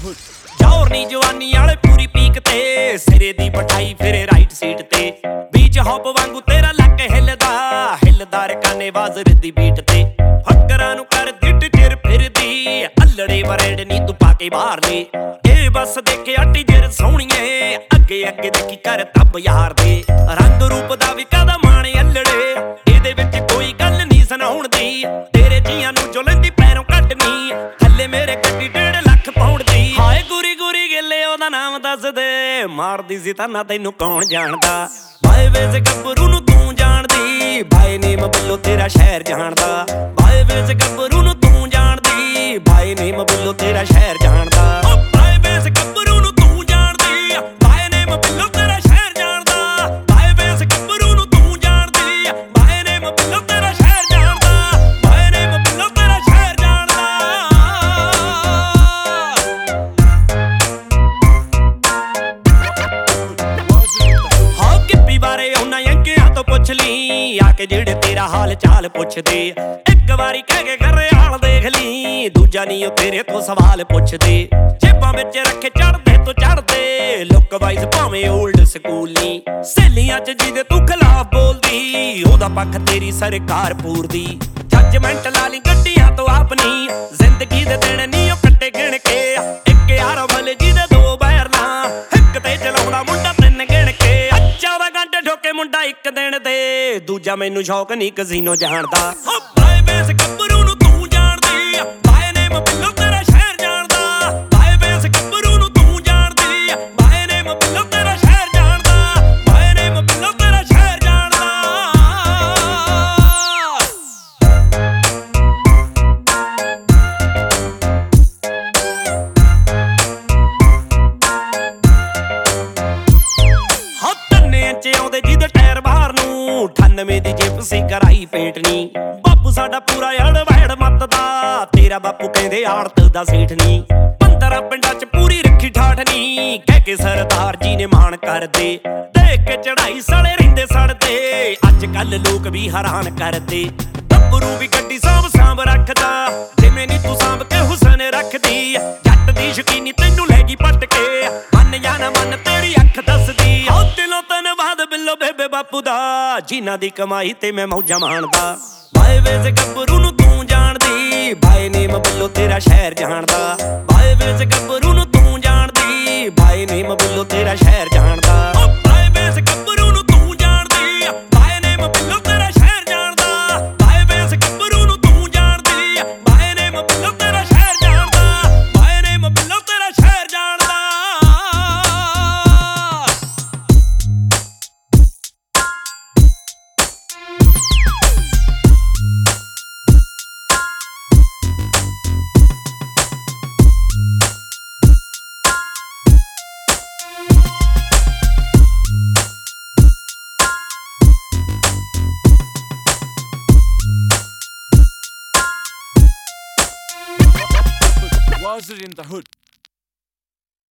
hood ਜੌਰ ਨੀ ਜਵਾਨੀ ਵਾਲੇ ਪੂਰੀ ਪੀਕ ਤੇ ਸਿਰੇ ਦੀ ਪਠਾਈ ਫਿਰੇ ਰਾਈਟ ਸੀਟ ਤੇ ਬੀਚ ਹੌਪ ਵਾਂਗੂ ਤੇਰਾ ਲੱਕ ਹਿੱਲਦਾ ਰਕਾਨੇ ਬਾਜ਼ਰ ਦੀ ਬੀਟ ਤੇ ਫੱਕਰਾਂ ਨੂੰ ਕਰ ਦਿੱਟ ਚਿਰ ਫਿਰਦੀ ਅੱਲੜੇ ਵਰੇਡ ਨੀ ਤੂੰ ਪਾ ਕੇ ਬਾਹਰ ਨੇ ਇਹ ਬਸ ਦੇਖਿਆ ਟੀਜਰ ਸੋਹਣੀਏ ਅੱਗੇ ਅੱਗੇ ਦੇਖੀ ਕਰ ਤੱਬ ਯਾਰ ਦੇ ਰੰਗ ਰੂਪ ਦਾ ਵੀ ਕਾਦਾ ਮਾਣੇ ਅੱਲੜੇ ਇਹਦੇ ਵਿੱਚ ਕੋਈ ਗੱਲ ਨਹੀਂ ਸੁਣਾਉਣ ਦੀ ਤੇਰੇ ਜੀਆਂ ਨੂੰ ਜੋ ਲੈਂਦੀ ਪੈਰੋਂ ਕੱਢਣੀ ਥੱਲੇ ਮੇਰੇ ਗੱਡੀ 1.5 ਲੱਖ ਪਾਉਣ ਦੀ ਹਾਏ ਗੁਰੀ ਗੁਰੀ ਗਿੱਲੇ ਉਹਦਾ ਨਾਮ ਦੱਸ ਦੇ ਮਾਰਦੀ ਸੀ ਤਾਨਾ ਤੈਨੂੰ ਕੌਣ ਜਾਣਦਾ ਬਾਏ ਵੇਸ ਗੱਭਰੂ ਨੂੰ ਤੂੰ ਜਾਣਦੀ ਬਾਏ ਨੇਮ ਬੱਲੋ ਤੇਰਾ ਸ਼ਹਿਰ ਜਾਣਦਾ ਬਾਏ ਵੇਸ ਗੱਭਰੂ ਨੂੰ ਤੂੰ ਜਾਣਦੀ ਬਾਏ ਨੇਮ ਬੱਲੋ ਤੇਰਾ ਸ਼ਹਿਰ ਜਾਣਦਾ ਬਾਏ ਵੇਸ ਗੱਭਰੂ ਨੂੰ ਤੂੰ ਜਾਣਦੀ ਬਾਏ ਨੇਮ ਬੱਲੋ ਤੇਰਾ ਸ਼ਹਿਰ ਜਾਣਦਾ ਬਾਏ ਵੇਸ ਗੱਭਰੂ ਨੂੰ ਤੂੰ ਜਾਣਦੀ ਬਾਏ ਨੇਮ ਬੱਲੋ ਤੇਰਾ ਸ਼ਹਿਰ ਜਾਣਦਾ ਬਾਏ ਨੇਮ ਬੱਲੋ ਤੇਰਾ ਸ਼ਹਿਰ ਜਾਣਦਾ ਹੋ ਕਿੱਪੀ ਬਾਰੇ ਉਹਨਾਂ ਯੰਕਿਆਂ ਤੋਂ ਪੁੱਛ ਲਈ ਆ ਕੇ ਜਿਹੜੇ ਤੇਰਾ ਹਾਲ ਚਾਲ ਪੁੱਛਦੇ ਇੱਕ ਵਾਰੀ ਕਹਿ ਕੇ ਘਰਿਆਲ ਦੇਖ ਲਈ ਦੂਜਾ ਨਹੀਂ ਉਹ ਤੇਰੇ ਤੋਂ ਸਵਾਲ ਪੁੱਛਦੇ ਜੇਬਾਂ ਵਿੱਚ ਰੱਖੇ ਚੜਦੇ ਤੋਂ ਚੜਦੇ ਲੁੱਕ ਵਾਈਜ਼ ਭਾਵੇਂ 올ਡ ਸਕੂਲ ਨੀ ਸਹੇਲੀਆਂ ਚ ਜਿਹਦੇ ਤੂੰ ਖਿਲਾਫ ਬੋਲਦੀ ਉਹਦਾ ਪੱਖ ਤੇਰੀ ਸਰਕਾਰ ਪੂਰਦੀ ਜੱਜਮੈਂਟ ਲਾ ਲਈ ਗੱਡੀਆਂ ਤੋਂ ਆਪਣੀ ਜ਼ਿੰਦਗੀ ਦੇ ਦਿਨ ਨਹੀਂ ਉਹ ਕੱਟੇ ਗਿਣ ਕੇ ਇੱਕ ਯਾਰ ਮਲੇ ਜਿਹਦੇ ਦੋ ਬੈਰ ਨਾ ਇੱਕ ਤੇ ਚਲਾਉਂਦਾ ਮੁੰਡਾ 3 ਗਿਣ ਕੇ 14 ਘੰਟੇ ਠੋਕੇ ਮੁੰਡਾ ਇੱਕ ਦਿਨ ਦੇ ਦੂਜਾ ਮੈਨੂੰ ਸ਼ੌਕ ਨਹੀਂ ਕਜ਼ੀਨੋ ਜਾਣਦਾ ਬਾਏ ਵੇਸ ਗੱਭਰੂ ਨੂੰ ਤੂੰ ਜਾਣਦੀ ਬਾਏ ਨੇਮ ਬੱਲੋ ਤੇਰਾ ਸ਼ਹਿਰ ਜਾਣਦਾ ਬਾਏ ਵੇਸ ਗੱਭਰੂ ਨੂੰ ਤੂੰ ਜਾਣਦੀ ਬਾਏ ਨੇਮ ਬੱਲੋ ਤੇਰਾ ਸ਼ਹਿਰ ਜਾਣਦਾ ਬਾਏ ਨੇਮ ਬੱਲੋ ਤੇਰਾ ਸ਼ਹਿਰ ਜਾਣਦਾ ਚ ਆਉਂਦੇ ਜਿਹਦੇ ਟਾਇਰ ਬਾਹਰ ਨੂੰ 98 ਦੀ ਜਿਪ ਸੀ ਕਰਾਈ ਪੇਟਣੀ ਬਾਪੂ ਸਾਡਾ ਪੂਰਾ ਅੜ ਵੜ ਮੱਤ ਦਾ ਤੇਰਾ ਬਾਪੂ ਕਹਿੰਦੇ ਆੜਤ ਦਾ ਸੇਠ ਨੀ 15 ਪਿੰਡਾਂ ਚ ਪੂਰੀ ਰੱਖੀ ਠਾਠ ਨੀ ਕਹਿ ਕੇ ਸਰਦਾਰ ਜੀ ਨੇ ਮਾਣ ਕਰਦੇ ਦੇਖ ਕੇ ਚੜਾਈ ਸਾਲੇ ਰਹਿੰਦੇ ਸੜਦੇ ਅੱਜ ਕੱਲ ਲੋਕ ਵੀ ਹੈਰਾਨ ਕਰਦੇ ਗੱਭਰੂ ਵੀ ਗੱਡੀ ਸਾਂਭ ਰੱਖਦਾ ਜਿਵੇਂ ਨੀ ਤੂੰ ਸਾਂਭ ਕੇ ਹੁਸਨ ਰੱਖਦੀ ਜੱਟ ਦੀ ਸ਼ਕੀਨੀ ਤੈਨੂੰ ਲੈ ਗਈ ਪੱਟ ਕੇ ਮੰਨ ਜਾਂ ਨਾ ਮੰਨ ਤੇਰੀ ਅੱਖ ਦੱਸਦੀ ਹੋ ਦਿਲੋਂ ਧੰਨਵਾਦ ਬਿੱਲੋ ਬੇਬੇ ਬਾਪੂ ਦਾ ਜਿਨ੍ਹਾਂ ਦੀ ਕਮਾਈ ਤੇ ਮੈਂ ਮੌਜਾਂ ਮਾਣਦਾ ਬਾਏ ਵੇਸ ਗੱਭਰੂ ਨੂੰ ਤੂੰ ਜਾਣਦੀ ਬਾਏ ਨੇਮ ਬੱਲੋ ਤੇਰਾ ਸ਼ਹਿਰ ਜਾਣਦਾ ਬਾਏ ਵੇਸ ਗੱਭਰੂ ਨੂੰ ਤੂੰ ਜਾਣਦੀ ਬਾਏ ਨੇਮ ਬੱਲੋ ਤੇਰਾ ਸ਼ਹਿਰ ਜਾਣਦਾ ਬਾਏ ਵੇਸ ਗੱਭਰੂ ਨੂੰ ਤੂੰ ਜਾਣਦੀ ਬਾਏ ਨੇਮ ਬੱਲੋ ਤੇਰਾ ਸ਼ਹਿਰ ਜਾਣਦਾ ਬਾਏ ਵੇਸ ਗੱਭਰੂ ਨੂੰ ਤੂੰ ਜਾਣਦੀ ਬਾਏ ਨੇਮ ਬੱਲੋ ਤੇਰਾ ਸ਼ਹਿਰ ਜਾਣਦਾ ਬਾਏ ਨੇਮ ਬੱਲੋ ਤੇਰਾ ਸ਼ਹਿਰ ਜਾਣਦਾ Was it in the hood?